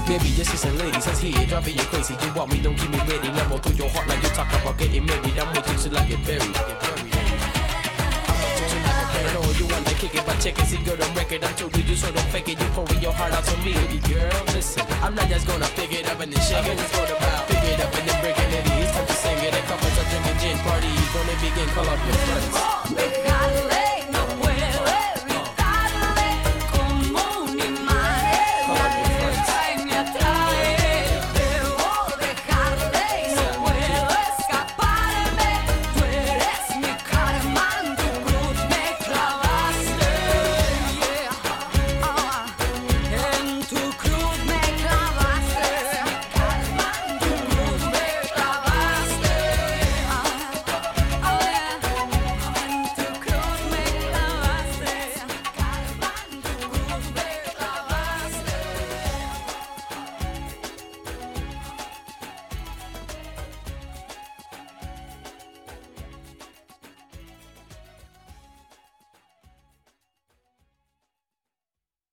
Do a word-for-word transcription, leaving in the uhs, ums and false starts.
Maybe just some ladies, that's here, driving you crazy. You want me, don't keep me ready. Level through your heart like you talk about getting married. I'm with you till I get buried. I know you wanna kick it by checking, see good on record. I'm too good, you so don't fake it. You pouring your heart out to me, baby girl. Listen, I'm not just gonna pick it up and then shake it. It's gonna pick it up and then break it. It's time to sing it. A couple of drinking gin party, gonna begin. Call up your